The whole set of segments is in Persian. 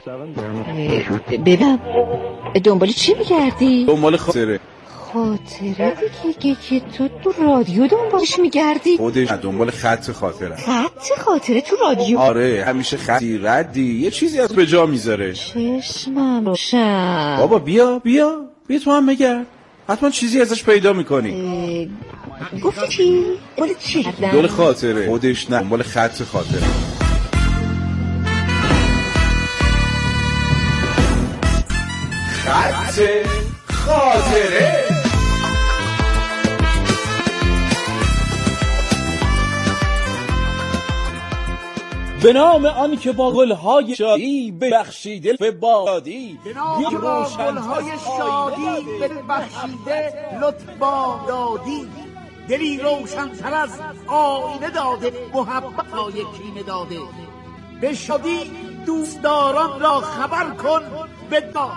ببینم دنبال چی میگردی؟ دنبال خاطره دیگه که تو رادیو دنبالش میگردی؟ خودش دنبال خط خاطره. خط خاطره تو رادیو؟ آره همیشه خطی ردی یه چیزی از به جا میذاره. چشمم روشن. بابا بیا تو هم بگرد، حتما چیزی ازش پیدا میکنی. گفتی چی؟ دنبال چی؟ دنبال خاطره. خودش نه، دنبال خط خاطره. خط خاطره. به نام آن که با گلهای شادی ببخشیده فبادی، به نام که با گلهای شادی ببخشیده لطفا دادی، دلی روشن‌تر از آینه داده، محبت را یکینه داده، به شادی دوستداران را خبر کن بدا.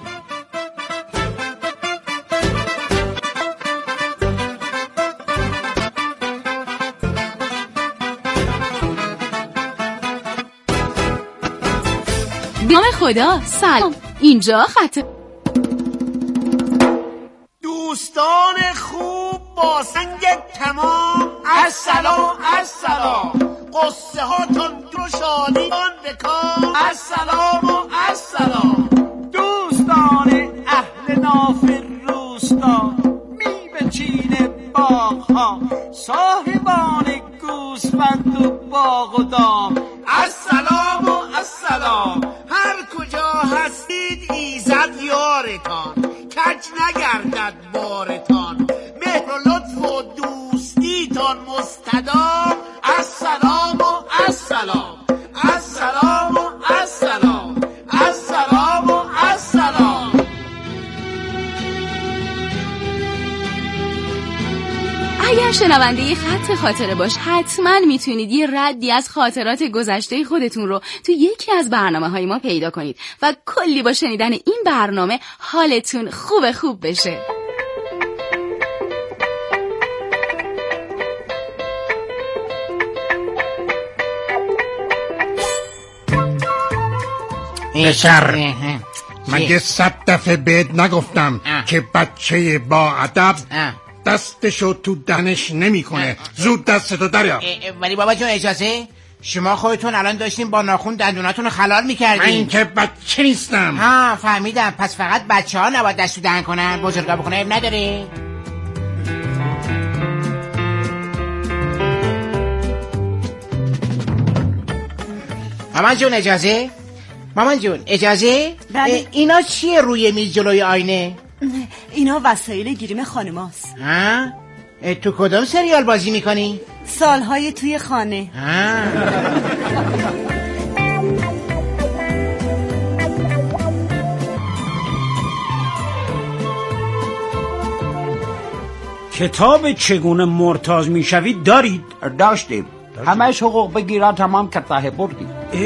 نام خدا. سلام، اینجا خط. دوستان خوب با سنگ تمام، السلام السلام، قصه هاتون رو شادیان بکام، السلام و السلام. دوستان اهل ناف روستا، میوه چین باغ ها، صاحبان گوسفند و باغ و دام، السلام و السلام. هر کجا هستید ایزد یارتان، کج نگردد بارتان، مهر و لطف و دوستیتان مستدام، السلام و السلام، السلام و السلام، السلام و السلام. اگر شنونده خط خاطره باش، حتما میتونید یه ردی از خاطرات گذشته خودتون رو تو یکی از برنامه‌های ما پیدا کنید و کلی با شنیدن این برنامه حالتون خوب بشه. بشر مگه 100 دفعه بهت نگفتم که بچه با ادب دستشو تو دهنش نمیکنه؟ زود دستتو دریا. ولی بابا جون اجازه، شما خودتون الان داشتین با ناخون دندوناتون رو خلال میکردین. من این که بچه نیستم. ها فهمیدم، پس فقط بچه ها نباید دست تو دهن کنن، بزرگا بکنه عیب نداره. مامان جون اجازه؟ بله. اینا چیه روی میز جلوی آینه؟ اینا وسایل گریم خانماست. ها؟ تو کدوم سریال بازی میکنی؟ سالهای توی خانه. کتاب چگونه مرتاض میشوید دارید؟ داشتیم. همهش حقوق بگیرن تمام که ته بردیم.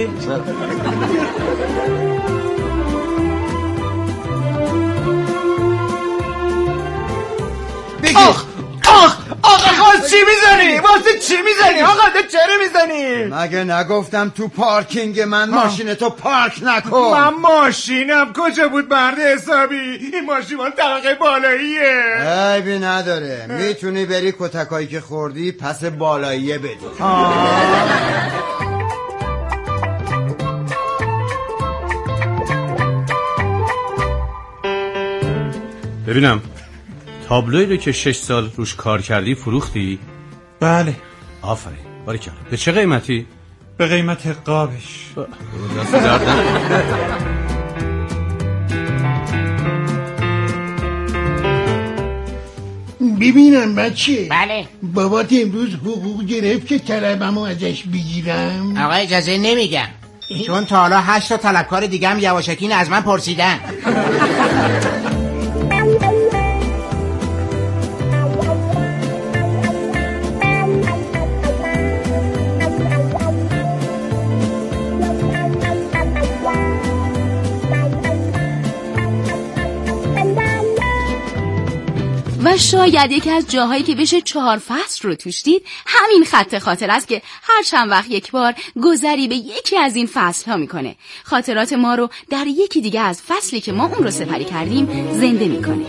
آقا خواست چی میزنی؟ واسه چی میزنی؟ آقا ده چرا میزنی؟ مگه نگفتم تو پارکینگ من ماشینتو پارک نکن؟ من ماشینم کجا بود مرد حسابی؟ این ماشین مال طبقه بالاییه. عیبی نداره، میتونی بری کتکایی که خوردی پس بالاییه بدی. ببینم تابلوی رو که 6 سال روش کار کردی فروختی؟ بله. آفرین، باریکلا. به چه قیمتی؟ به قیمت قابش. ببینم بچه. بله. بابات امروز حقوق گرفت که طلبمو ازش بگیرم؟ آقا اجازه نمیگم، چون تا حالا 8 تا طلبکار دیگه هم یواشکی از من پرسیدن. و شاید یکی از جاهایی که بشه 4 فصل رو توش دید همین خط خاطر است که هر چند وقت یک بار گذری به یکی از این فصل ها میکنه. خاطرات ما رو در یکی دیگه از فصلی که ما اون رو سپری کردیم زنده میکنه.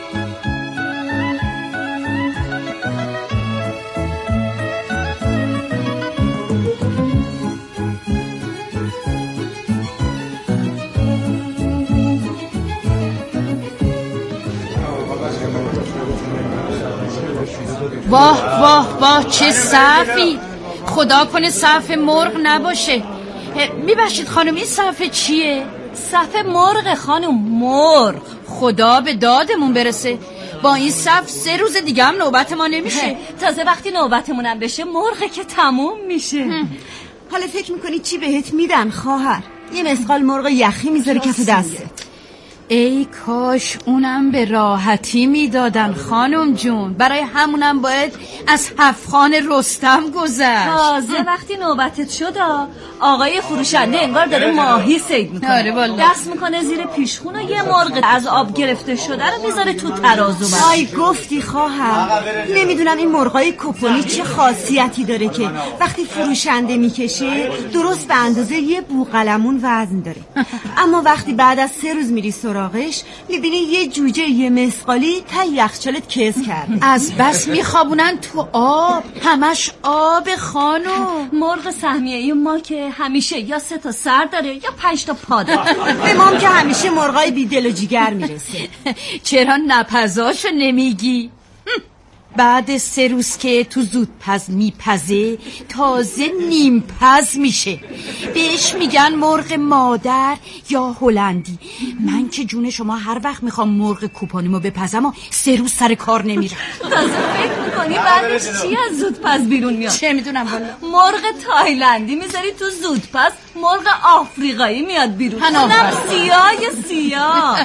واه واه واه چه صفی، خدا کنه صف مرغ نباشه. میبخشید خانم این صف چیه؟ صف مرغ خانم، مرغ. خدا به دادمون برسه، با این صف 3 روز دیگه هم نوبت ما نمیشه. تازه وقتی نوبتمونم بشه مرغ که تموم میشه. حالا فکر میکنی چی بهت میدن خواهر؟ یه مسقال مرغ یخی میذاری کف دستت. ای کاش اونم به راحتی میدادن خانم جون، برای همونم باید از 7 خان رستم گذشت. تازه وقتی نوبتت شد آقای فروشنده انگار داره ماهی صید میکنه. آره والله. دست میکنه زیر پیشخون و یه مرغ از آب گرفته شده رو میذاره تو ترازو. آی گفتی خواهر، نمیدونم این مرغای کوپونی چه خاصیتی داره که وقتی فروشنده میکشه درست به اندازه یه بوقلمون وزن داره، اما وقتی بعد از 3 روز میری سراغش میبینی یه جوجه یه مسقالی تا یخچالت کز کرده. از بس میخوابونن تو آب، همش آب خانم. مرغ سهمیه‌ای ما که همیشه یا 3 تا سر داره یا 5 تا پا داره. به مام که همیشه مرغای بی دل و جیگر میرسه. چرا نپزاشو نمیگی؟ بعد 3 روز که تو زودپز میپزه تازه نیم پز میشه، بهش میگن مرغ مادر یا هلندی. من که جون شما هر وقت میخوام مرغ کوپانیمو بپزم و 3 روز سر کار نمیرم. تازه فکر میکنی بعدش چی از زودپز بیرون میاد؟ چه میدونم والا. مرغ تایلندی میذاری تو زودپز، مرغ آفریقایی میاد بیرون، اونم سیاه.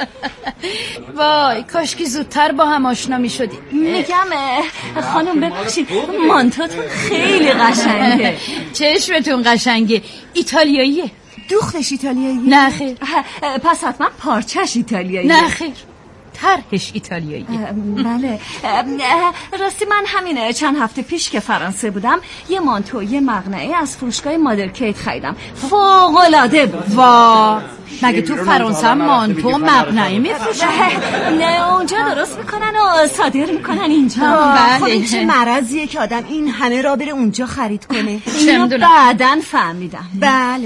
وای کاش که زودتر با هم آشنا میشدیم. میگم خانم ببخشید مانتوتون خیلی قشنگه. چشمتون قشنگه. ایتالیاییه. دوختش ایتالیایی؟ نه خیر. پس حتما پارچش ایتالیایی؟ نه خیر، طرحش ایتالیایی. بله راستی من همینه چند هفته پیش که فرانسه بودم یه مانتو یه مقنعه از فروشگاه مادرکیت خریدم، فوق‌العاده بود. وا مگه تو فرانسه هم مانتو مقنعه میفروشن؟ نه اونجا درست میکنن و صادر میکنن اینجا. خب این چه مرضیه که آدم این همه را بره اونجا خرید کنه؟ اینو بعداً فهمیدم. بله.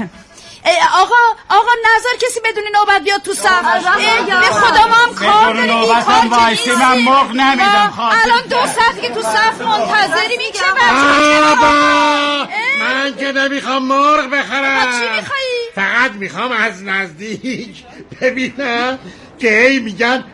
آقا نظر کسی بدون نوبت بیاد تو صف. به خدا ما هم کار داریم. نوبتم وایسی من مرغ نمیدم. الان 2 ساعت که تو صف منتظریم. این چه من که نمیخوام مرغ بخرم. چی میخوایی؟ فقط میخوام از نزدیک ببینم که هی میگن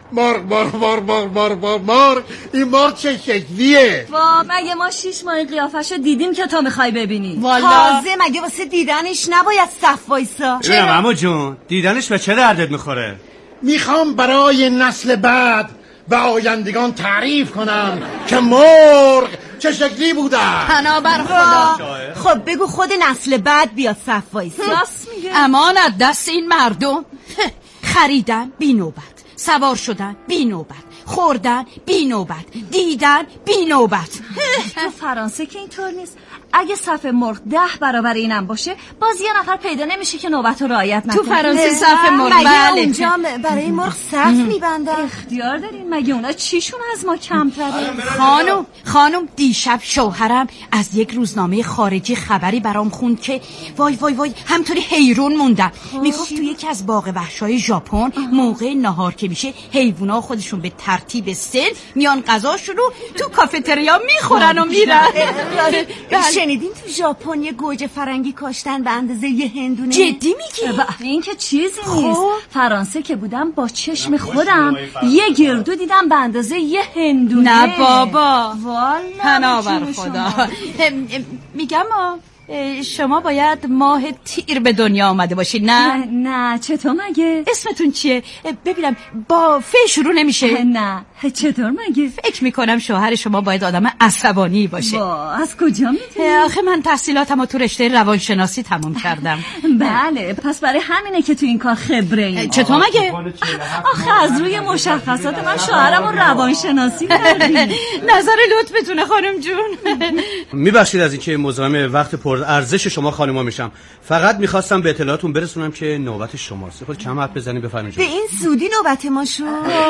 مرغ. این مرغ چه شکلیه؟ وا مگه ما 6 ماه قیافشو دیدیم که تو میخوای ببینی؟ تازه مگه واسه دیدنش نباید صف وایسا؟ چرا عمو جون دیدنش به چه دردت میخوره؟ میخوام برای نسل بعد به آیندگان تعریف کنم که مرغ چه شکلی بودن. پناه بر خدا. خب بگو خود نسل بعد بیاد صف وایسا. راست میگه. امان از دست این مردم. خریدن بی نوبت، سوار شدن بی نوبت، خوردن بی نوبت، دیدن بی نوبت. تو فرانسه که اینطور نیست. اگه صف مرغ 10 برابر اینم باشه باز یه نفر پیدا نمیشه که نوبت رو رعایت نکنه. تو فرانسه صف مرغ مگه اونجا برای مرغ صف میبندن؟ اختیار دارین. مگه اونا چیشون از ما کمتره؟ خانم دیشب شوهرم از یک روزنامه خارجی خبری برام خوند که وای همطوری حیرون موندم. میگفت تو یکی از باغ وحشای ژاپن موقع نهار که میشه حیونا خودشون به ترتیب سن میان غذاشون رو تو کافتریا میخورن و میرن. شنیدین تو ژاپن یه گوجه فرنگی کاشتن به اندازه یه هندونه؟ جدی میگی؟ این که چیزی نیست. فرانسه که بودم با چشم خودم یه گردو دیدم به اندازه یه هندونه. نه بابا والا پناه بر خدا. میگم شما باید ماه تیر به دنیا آمده باشید. نه چطور مگه؟ اسمتون چیه؟ ببینم با ف شروع نمیشه؟ نه چطور مگه؟ فکر میکنم شوهر شما باید آدم عصبانی باشه. از کجا میدونی؟ آخه من تحصیلاتمو تو رشته روانشناسی تموم کردم. بله، پس برای همینه که تو این کار خبره این. چطور مگه؟ آخه از روی مشخصات من شوهرمو روانشناسی کردی. نظر لطفتونه خانم جون. میبخشید از اینکه مزاحم وقت پر ارزش شما خانوما میشم. فقط میخواستم به اطلاعاتون برسونم که نوبت شماست. خود کم حرف بزنید بفرمایید. به این زودی نوبت ما شد.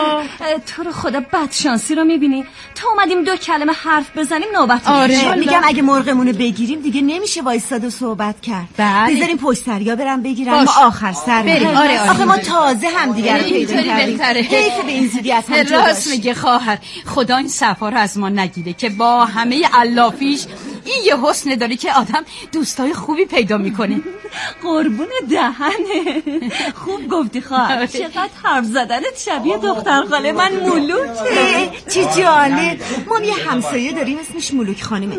تو رو خدا بدشانسی رو میبینی؟ تا اومدیم 2 کلمه حرف بزنیم نوبت. آره میگم اگه مرغمونو بگیریم دیگه نمیشه وایساد و صحبت کرد. بذاریم پشتریا برم بگیرم ما آخر سر بریم. آخه ما تازه هم دیگه رو پیدا کردیم. حیف به این زودی از هم جدا. راست میگه خواهر. خدا این صفا رو از ما نگیره که با همه علافیش این یه حسن داره که آدم دوستای خوبی پیدا میکنه. قربون دهنه. خوب گفتی خواهر. چقدر حرف زدنت شبیه دختر خاله من مولوکه. چی جالب. ما یه همسایه داریم اسمش مولوک خانمه.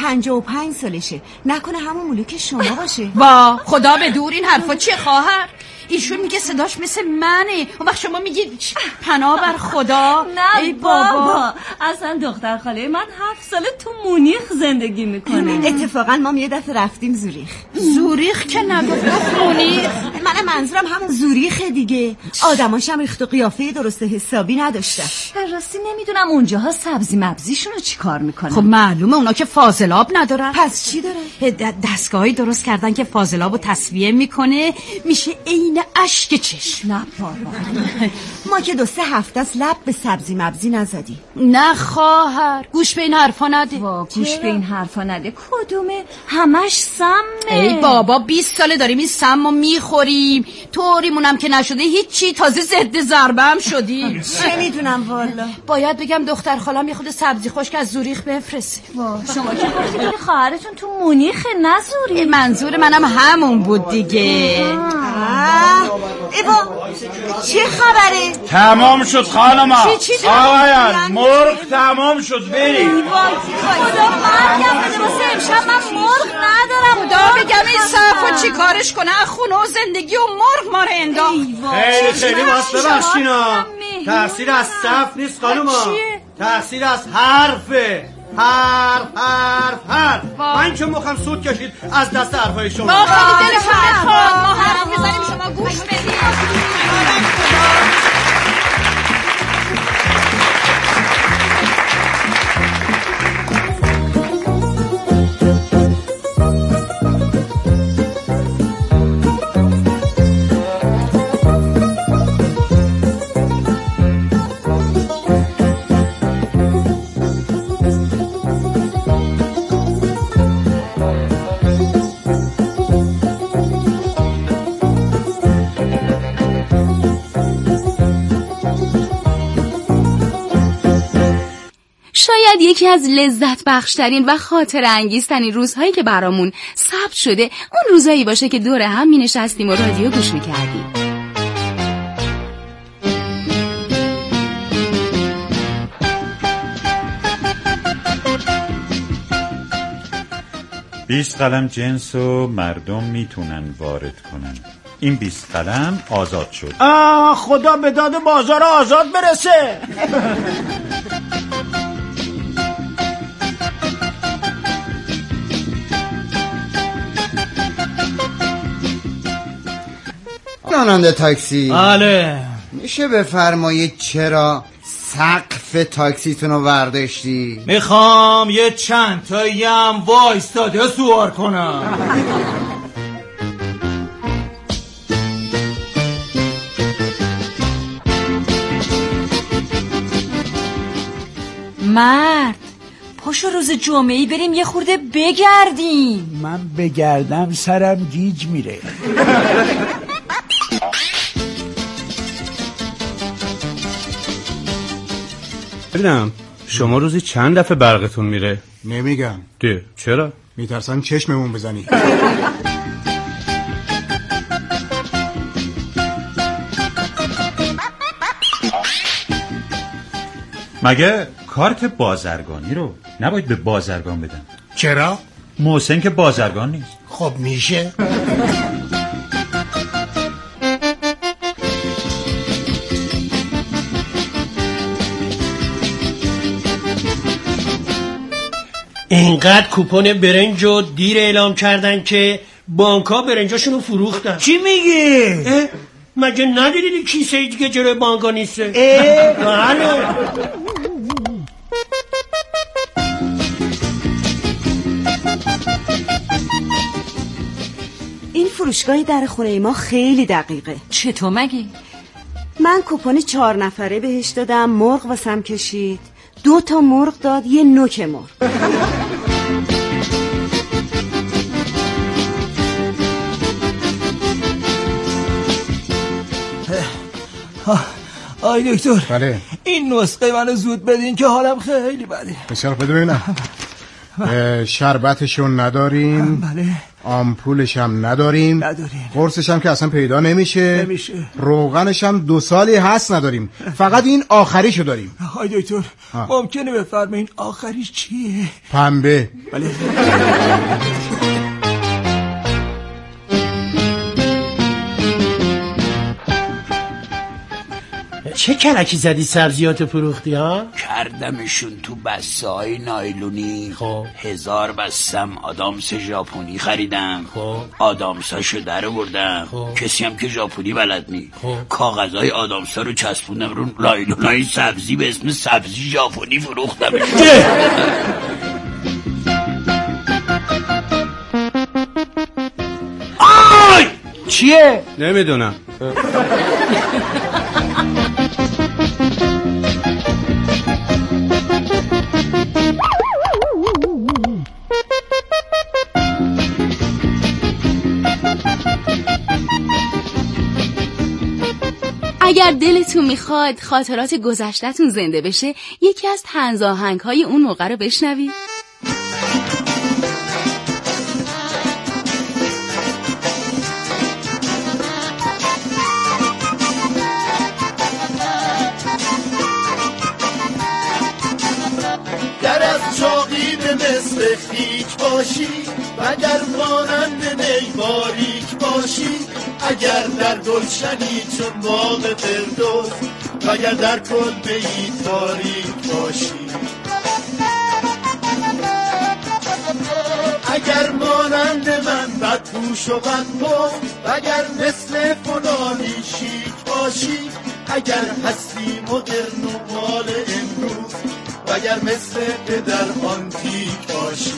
55 سالشه. نکنه همون مولوک شما باشه؟ با خدا به دور این حرفا چیه خواهر؟ ایشون میگه صداش مثل منه. اون وقت شما میگید پناه بر خدا. نه ای بابا، اصلا دختر خاله من 7 ساله تو مونیخ زندگی میکنه. اتفاقا ما یه دفعه رفتیم زوریخ. زوریخ که نگفت مونیخ. من منظورم همون زوریخه دیگه. آدماش هم ریخت و قیافه درست حسابی نداشتن. راستی نمیدونم اونجاها سبزی مبزیشون رو چی کار میکنن. خب معلومه اونا که فاضلاب ندارن. پس چی داره؟ دستگاهی درست کردن که فاضلابو تصفیه میکنه میشه عین اشک چشم. نه بابا ما که 2-3 هفته است لب به سبزی مبزی نزدی. نه خواهر گوش به این حرفا نده. گوش به این حرفا نده. کدومه؟ همش سمه. ای بابا 20 ساله داریم این سمو میخوریم. طوریمونم که نشده هیچی، تازه ضد ضربه هم شدیم. چه میدونم والا. باید بگم دختر خالم یه خود سبزی خشک از زوریخ بفرسته. شما که گفتید خواهرتون تو مونیخ نه زوریخ. منظور منم همون بود دیگه. ایوا چه خبره؟ تمام شد خانم. چی آقایان مرغ تمام شد بریم. خدا مرگم بده واسه امشب من مرغ ندارم. خدا بگم این صفا چی کارش کنه. خونه و زندگی و مرغ ما رو انداخت. خیلی واسه ببخشینا. تقصیر از صف نیست خانوما. تقصیر از حرفه. حرف من که مخم سود کشید از دست حرفای شما. ما خیلی دل فرخواد. ما حرف بزنیم شما گوش بدید. شاید یکی از لذت بخشترین و خاطر انگیزترین روزهایی که برامون ثبت شده اون روزایی باشه که دور هم می نشستیم و رادیو گوش می کردیم. بیست قلم جنس و مردم میتونن وارد کنن. این 20 قلم آزاد شد. خدا به داد بازار آزاد برسه. راننده تاکسی. بله. میشه بفرمایید چرا سقف تاکسیتون رو ورداشتی؟ میخوام یه چند تایی هم وایستاده سوار کنم. مرد پاشو روز جمعه‌ای بریم یه خورده بگردیم. من بگردم سرم گیج میره. ببینم شما روزی چند دفعه برقتون میره؟ نمیگم. چرا؟ میترسم چشممون بزنی. مگه کارت بازرگانی رو نباید به بازرگان بدن؟ چرا؟ محسن که بازرگان نیست. خب میشه. انقدر کوپن برنج رو دیر اعلام کردن که بانک‌ها برنجاشونو فروختن. چی میگی؟ مگه ندیدی کیسه دیگه جلوی بانک‌ها نیسته؟ بله. این فروشگاه در خونه ما خیلی دقیقه. چطور مگه؟ من کوپن 4 نفره بهش دادم، مرغ واسم کشید، 2 تا مرغ داد، یه نوک مرغ. آی دکتر. بله. این نسخه منو زود بدین که حالم خیلی بده. بسیار بده ببینم. شربتشون نداریم. بله. آمپولش هم نداریم. قرصش هم که اصلا پیدا نمیشه. روغنش هم 2 سالی هست نداریم. فقط این آخریشو داریم. آی دکتر ممکنه بفرمایین آخریش چیه؟ پنبه. بله. چه کلکی زدی سبزیات فروختی ها؟ کردمشون تو بسته های نایلونی. 1000 بستم آدامس ژاپنی خریدم. آدامساشو در بردم. کسی هم که ژاپنی بلد نی. کاغذهای آدامسا رو چسبوندم رو نایلونای سبزی به اسم سبزی ژاپنی فروختمشون. آی چیه؟ نمیدونم. اگر دلتون میخواد خاطرات گذشته‌تون زنده بشه، یکی از طنز آهنگ‌های اون موقع رو بشنوید. در از چاقی به مثل خیک باشی، وگر مانند نی باریک باشی، اگر در گلشنی چون باغ فردوس، وگر در کلبه‌ای تاریک باشی، اگر مانند من بدپوش و بدپوش، وگر مثل فلانی شیک باشی، اگر هستی مدرن و مال امروز، وگر مثل پدر آنتیک باشی،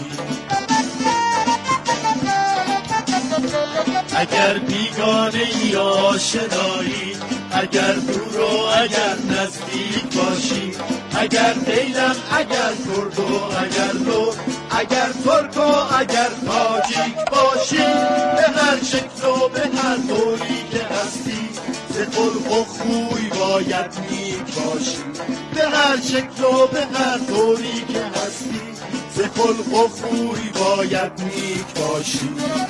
اگر بیگانه ای آشنایی، اگر دور و اگر نزدیک باشی، اگر دیلم اگر کرد و اگر لور، اگر ترک و اگر تاجیک باشی، به هر شکل و به هر طوری که هستی، ز خلق و خوی باید نیک باشی، به هر شکل و به هر طوری که هستی، ز خلق و خوی باید نیک باشی.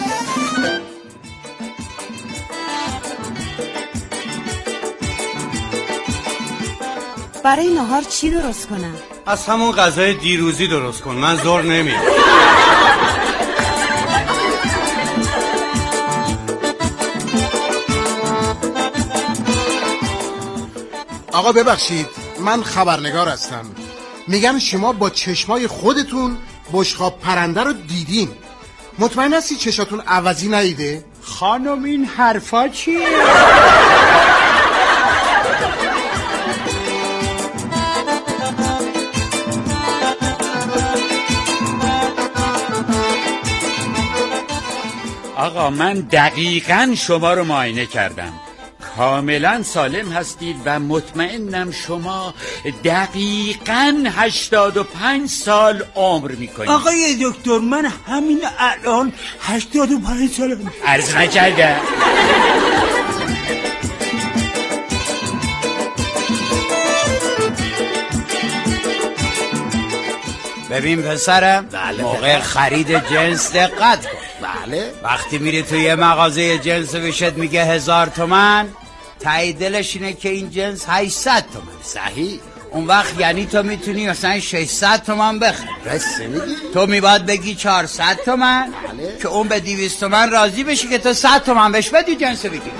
برای نهار چی درست کنم؟ از همون غذای دیروزی درست کن، من زور نمیام. آقا ببخشید، من خبرنگار هستم. میگن شما با چشمای خودتون بشقاب پرنده رو دیدین. مطمئن هستی چشاتون عوضی ندیده؟ خانم این حرفا چیه؟ آقا من دقیقاً شما رو معاینه کردم، کاملا سالم هستید و مطمئنم شما دقیقاً 85 سال عمر میکنید. آقای دکتر من همین الان 85 سالم. عرض نکرده. ببین پسرم، موقع خرید جنس دقت کن. بله. وقتی میری توی یه مغازه جنس بشت میگه 1000 تومن، تایی دلش اینه که این جنس 800 تومن. صحیح. اون وقت یعنی تو میتونی مثلا 600 تومن بخری. رسته میگی؟ تو میباید بگی 400 تومن که اون به 200 تومن راضی بشی که تو 100 تومن بهش بدی جنس بگی.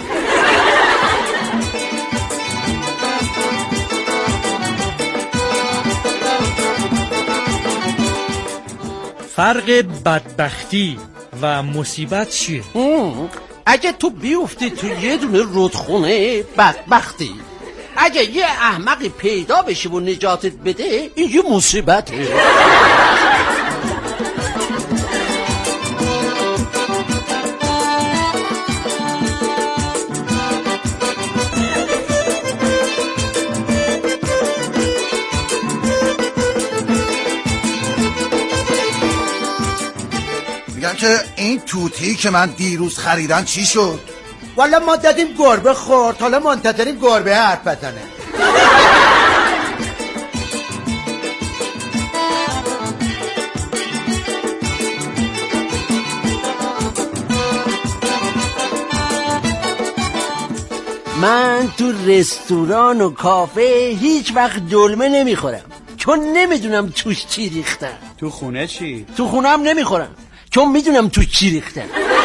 فرق بدبختی و مصیبت چیه؟ اگه تو بیفتی تو یه دونه رودخونه بدبختی، اگه یه احمقی پیدا بشه و نجاتت بده این یه مصیبته. میگم که این توتی که من دیروز خریدم چی شد؟ والا ما دادیم گربه خورد، حالا منتظریم گربه حرف بزنه. من تو رستوران و کافه هیچ وقت دلمه نمیخورم چون نمیدونم توش چی ریختن. تو خونه چی؟ تو خونه هم نمیخورم چون میدونم توش چی ریختن.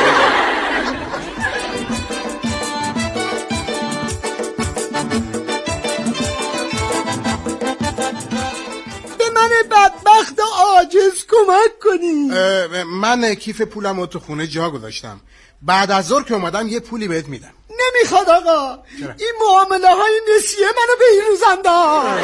به من بدبخت عاجز کمک کنی. من کیف پولم تو خونه جا گذاشتم، بعد از ظهر که اومدم یه پولی بهت میدم. نمیخواد آقا. چرا؟ این معامله های نسیه منو بیروزن دار.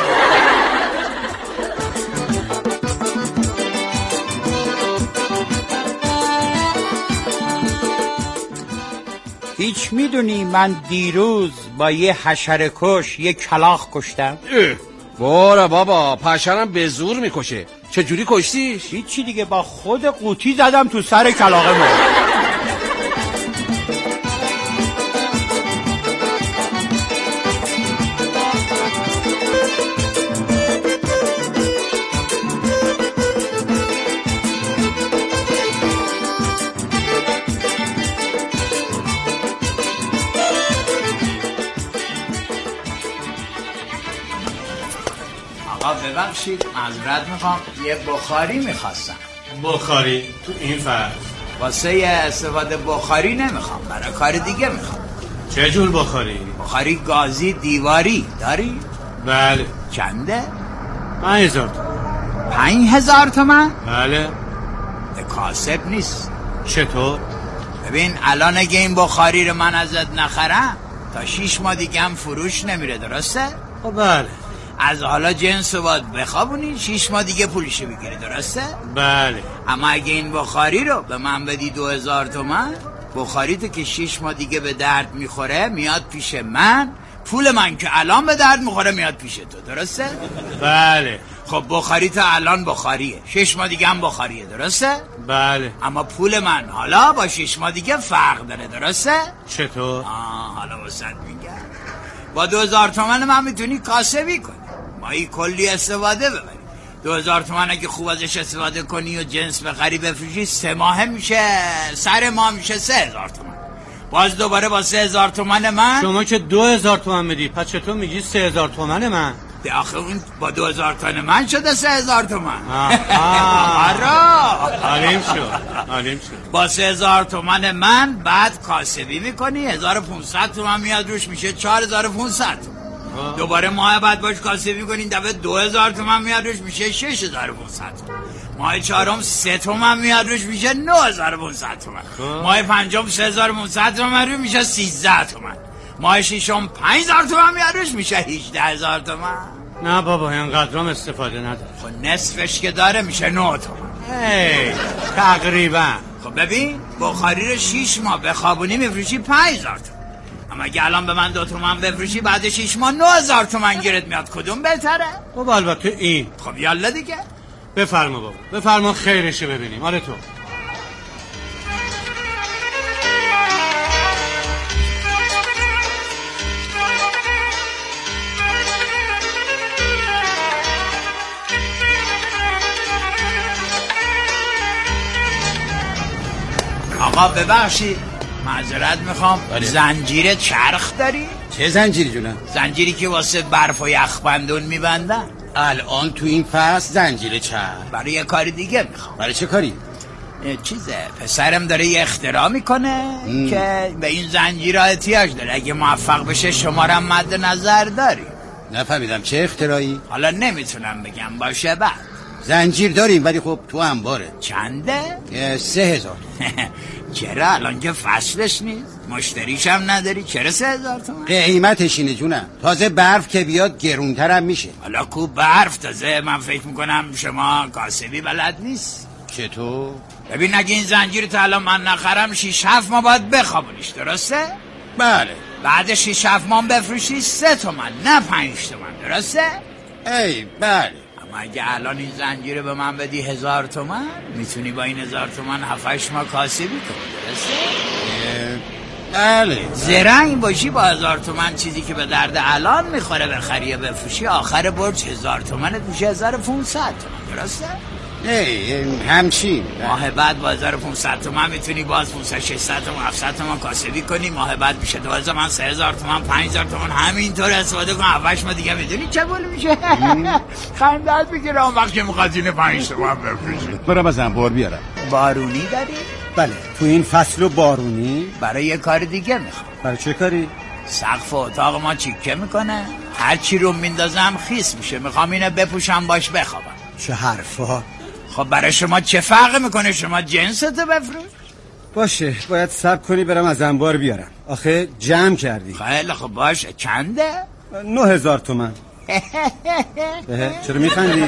هیچ میدونی من دیروز با یه حشره کش یه کلاغ کشتم؟ باره بابا، پشرم به زور میکشه. چجوری کشتیش؟ هیچی دیگه، با خود قوطی زدم تو سر کلاغه ما. ببخشید معذرت میخوام، یه بخاری میخواستم. بخاری؟ تو این فرق واسه یه استفاده بخاری نمیخوام، برای کار دیگه میخوام. چه جور بخاری؟ بخاری گازی دیواری داری؟ بله. چنده؟ 5000 تومن. 5000 تومن؟ بله. کاسب نیست. چطور؟ ببین الان اگه این بخاری رو من ازت نخرم تا 6 ماه دیگه هم فروش نمیره، درسته؟ بله. از حالا جنس رو باید بخوابونی، 6 ماه دیگه پولشو بگیری، درسته؟ بله. اما اگه این بخاری رو به من بدی 2000 تومن، بخاری تو که 6 ماه دیگه به درد میخوره میاد پیش من، پول من که الان به درد میخوره میاد پیش تو، درسته؟ بله. خب بخاری تا الان بخاریه، 6 ماه دیگه هم بخاریه، درسته؟ بله. اما پول من حالا با 6 ماه دیگه فرق داره، درسته؟ چطور؟ حالا واسط میگم با 2000 تومن من میتونی کاسبی کنی، مایی کلی استفاده ببری. 2000 تومن اگه خوب ازش استفاده کنی و جنس بخری بفروشی 3 ماه میشه، سر ماه میشه 3000 تومن. باز دوباره با 3000 تومن من. شما که 2000 تومن میدی، پس چطور میگی 3000 تومن من؟ آخه اون با 2000 تومن من شده 3000 تومن. علیم شد. با 3000 تومن من بعد کاسبی میکنی، 1500 تومن میاد روش، میشه 4500 تومن. دوباره ماه بعد باش کاسبی میکنین، دفعه 2000 تومن میاد روش، میشه 6500 تومن. ماه چهارم 3 تومن میاد روش، میشه 9500 تومن. ماه پنجم 3500 تومن روش، میشه 13 تومن. ماه ششم 5000 تومن میاد روش، میشه 18000 تومن. نه بابا اینقدرام استفاده نداره. خب نصفش که داره میشه 9 تومن. تقریبا. خب ببین بخاری رو 6 ماه بخوابونی میفروشی 5000 تومن، اما اگه الان به من 2 تومن بفروشی بعد 6 ماه 9000 تومن گیرت میاد، کدوم بهتره؟ خب البته این. خب یالا دیگه بفرما بابا، بفرما خیرشو ببینیم. آره تو آقا ببخشید معذرت میخوام، زنجیر چرخ داری؟ چه زنجیری جونم؟ زنجیری که واسه برف و یخبندون میبندن. الان تو این فصل زنجیر چرخ برای یه کاری دیگه میخوام. برای چه کاری؟ چیزه پسرم داره یه اختراع میکنه که به این زنجیرها احتیاج داره، اگه موفق بشه شما رو مد نظر داری. نفهمیدم چه اختراعی؟ حالا نمیتونم بگم، باشه بعد. زنجیر داریم ولی خب تو انباره. چنده؟ 3000. چرا الان که فصلش نیست؟ مشتریش هم نداری؟ چرا 3000 تومان؟ قیمتش اینه جونم. تازه برف که بیاد گرونترم میشه. حالا کو برف تازه. من فکر میکنم شما کاسبی بلد نیست. چطور؟ ببین اگه این زنجیر تا الان من نخرم 6-7 ماه باید بخوابونیش، درسته؟ بله. بعد 6-7 ماه بفروشی 3 تومن نه 5 تومن، درسته؟ ای بله. اما اگه الان این زنجیر به من بدی 1000 تومن میتونی با این 1000 تومن 7-8 ماه کاسبی کنی، درسته؟ بله. زرنگ باشی با 1000 تومن چیزی که به درد الان میخوره بخری یا بفروشی، آخر برج 1000 تومنت میشه 1500 تومن، درسته؟ همچین. ماه بعد با 1500 تومن میتونی باز 500-600 تومن 700 تومن کاسبی کنی. ماه بعد میشه 2000 تومن 3000 تومن 5000 تومن همینطور استفاده کن. 7 ماه دیگه میدونی چه گل میشه. خندت میگیره اون وقت که میخواد این 5 تومن بفروشی. برام از انبار بیارم. بارونی داری؟ بله. تو این فصل بارونی برای یه کار دیگه میخوام. برای چه کاری؟ سقف اتاق ما چیکه میکنه، هر چی رو میندازم خیس میشه. میخوام اینو بپوشم باش بخوابم. چه حرفا؟ خب برای شما چه فرقی میکنه؟ شما جنستو بفروش. باشه باید صبر کنی برم از انبار بیارم. آخه جمع کردی. خیلی خب باشه. چنده؟ 9000 تومن. چرا میخندی؟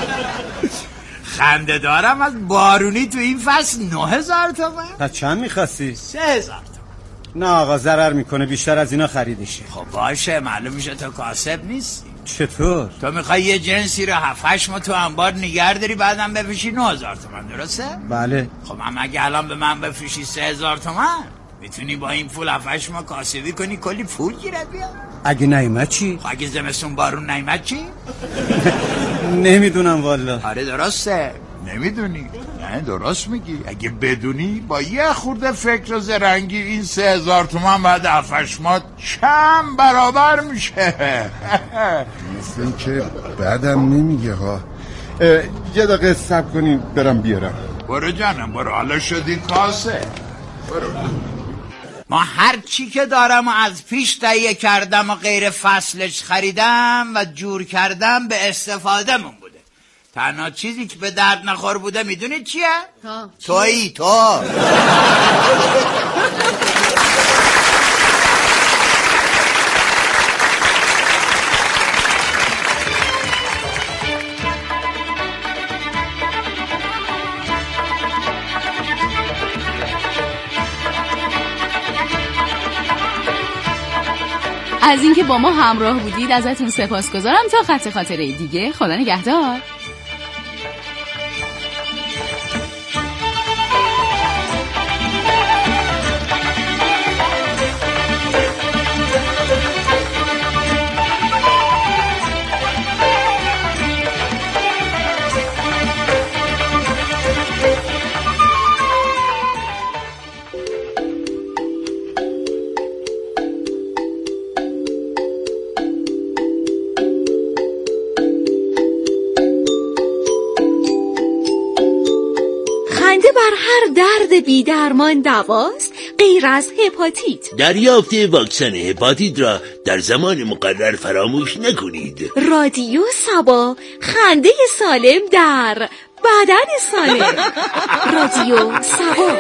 خنده دارم از بارونی تو این فصل 9000 تومن؟ پس چند میخواستی؟ 3000 تومن. نه آقا ضرر میکنه، بیشتر از اینا خریدشه. خب باشه معلوم میشه تو کاسب نیستی. چطور؟ تو میخوای یه جنسی رو 7-8 ماه تو انبار نگه داری بعدم بفروشی 9000 تومن، درسته؟ بله. خب اما اگه الان به من بفروشی 3000 تومن میتونی با این پول 7-8 ماه کاسبی کنی، کلی پول گیرت بیاد. اگه نیومد چی؟ خب اگه زمستون بارون نیومد چی؟ نمیدونم والا. آره درسته. نمیدونی؟ نه درست میگی. اگه بدونی با یه خورده فکر و زرنگی این 3000 تومن بعد 7-8 ماه چند برابر میشه. مثل این که بعدم نمیگه ها. یه دقیقه صبر کنیم برم بیارم. برو جانم برو، حالا شدی کاسه. برو. ما هر چی که دارم و از پیش تهیه کردم و غیر فصلش خریدم و جور کردم به استفاده من بوده. تنها چیزی که به درد نخور بوده میدونی چیه؟ تویی تو. از اینکه با ما همراه بودید ازتون سپاسگزارم. تا خط خاطره دیگه، خدا نگهدار. بر هر درد بی درمان دواست غیر از هپاتیت. دریافت واکسن هپاتیت را در زمان مقرر فراموش نکنید. رادیو سبا، خنده سالم در بدن سالم. رادیو سبا.